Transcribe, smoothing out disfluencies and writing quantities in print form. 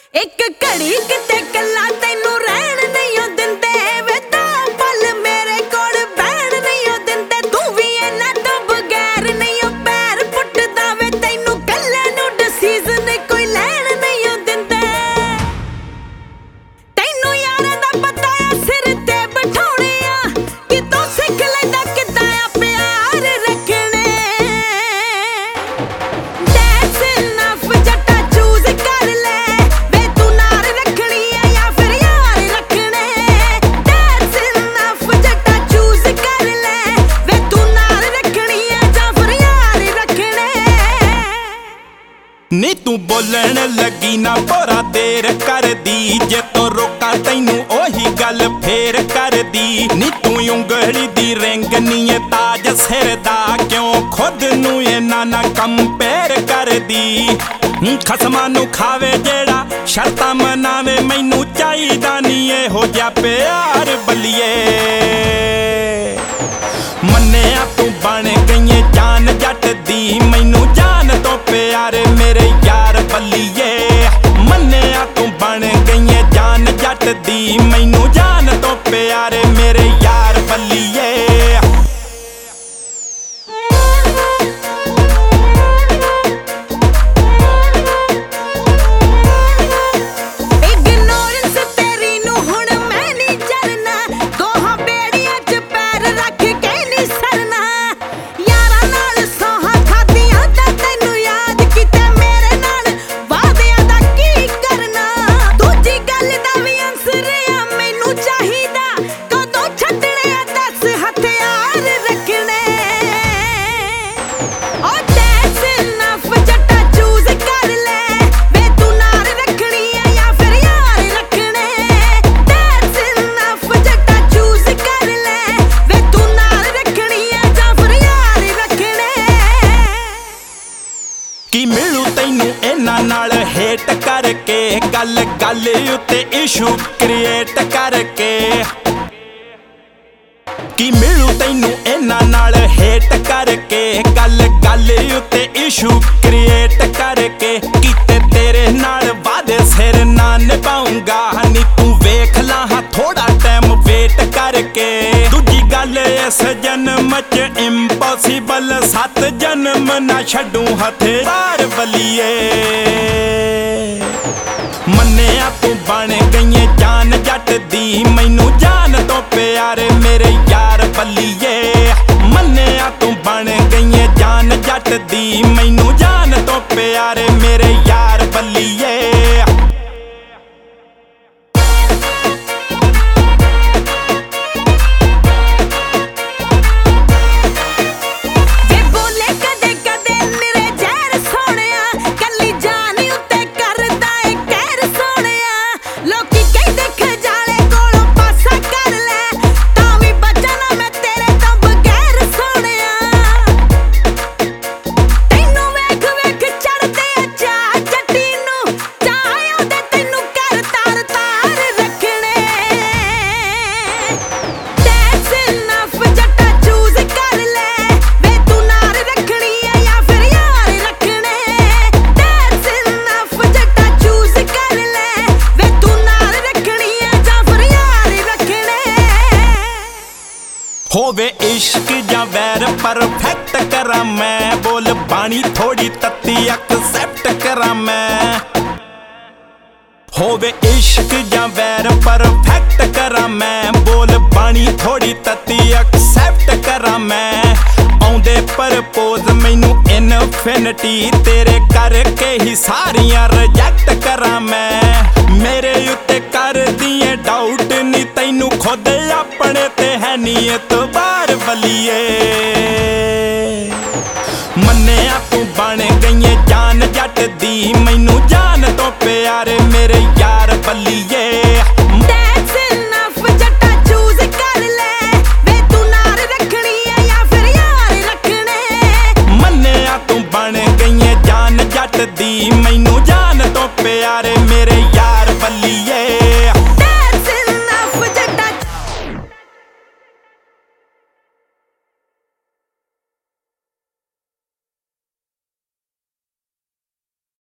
एक घड़ी किते कल्ला तैनू रहन नहीं ओ दिंदे वे तां पल मेरे कोल बैण नहीं ओ दिंदे तू भी इन्हां तो बगैर नहीं ओ पैर पुट्टदा वे तैनू कल्ले नू डिसीजन कोई लैण नहीं ओ दिंदे तैनू यारां दा पता आ सिर ते बिठाउणे आ कि तू सिख लैंदा किद्दां आ प्यार रखणे That's enough जट्टा चूज कर ले वे तू नार रखणी है या फिर यार रखणे That's enough जट्टा चूज कर ले वे तू नार रखणी है या फिर यार रखणे नी तू बोलण लगी ना बोरा देर कर दी जे तो रोका तैनू ओही गल फेर कर दी नी तू उंगली दी रिंग नी ताज सिर दा क्यों खुद नू इन्ना ना कंपेयर कर दी खसमां नू खावे जेड़ा शर्तां मनावे मैनू चाहीदा नी इहो जिहा प्यार बल्लिए मन्निया तू बन गई जान जट दी मैनू जान तो प्यार मेरे यार बल्लिए मन्निया तू बन गई जान जट दी मैनू जान तो प्यार मेरे यार बल्लिए Ignorance तेरी नू हुण मैं नहीं जरना दोहां बेड़ियां च पैर रख के नहीं सरना यारां नाल सोहां खादियां तां तैनू याद कीते मेरे नाल वादियां दा की करना दूजी गल दा भी आंसर आ मैनू चाहीदा कदों छड्डणे आ दस हथियार रखणे Oh that's enough जट्टा चूज कर ले वे तू नार रखणी है या फिर यार रखणे That's enough जट्टा चूज कर ले वे तू नार रखणी है या फिर यार रखणे की मिलू तैनू इन्हां नाल हेट करके गल गल उत्ते इशू क्रिएट करके की मिलू तैनू इन्हां नाल हेट करके गल गल उत्ते इशू क्रिएट करके कीते तेरे नाल वादे सिर ना निभाऊंगा नी तू वेख ला हां थोड़ा टाइम वेट करके दूजी गल इस जन्म च इम्पॉसिबल 7 जन्म ना छड्डूं हथियार बल्लिए मन्निया तू बन गई जान जट दी मैनू जान तो प्यार मेरे यार बल्लिए मन्निया तू बन गई जान जट दी मैनू जान तो प्यार मेरे यार बल्लिए वे बोले कदे कदे मेरे जहर सोहणिया कल्ली जान उत्ते करदा ए कहर सोहणिया लोकी कहदे खजाले कोलों पासा कर ले तां वी बचना मैं तेरे तो बगैर सोहणिया तैनू वेख वेख चढ़दे आ चाह जट्टी नू चाह ओदे तैनू कर तार तार रखणे That's enough जट्टा चूज कर ले वे तू नार रखणी है या फिर यार रखणे That's enough जट्टा चूज कर ले वे तू नार रखणी है या फिर यार रखणे होवे इश्क या वैर परफेक्ट करा मैं बोल बाणी थोड़ी तत्ती एक्सेप्ट करा मैं होवे इश्क या वैर परफेक्ट करा मैं बोल बाणी थोड़ी तत्ती एक्सेप्ट करा मैं आउंदे प्रपोज मैनू इनफिनिटी तेरे करके ही सारियां रिजेक्ट करा मैं मेरे उत्ते कर दिए डाउट नी तैनू खुद अपने ते है नी एतबार बल्लिए मन्निया तू बन गई जान जट दी मैनू जान तो प्यार मेरे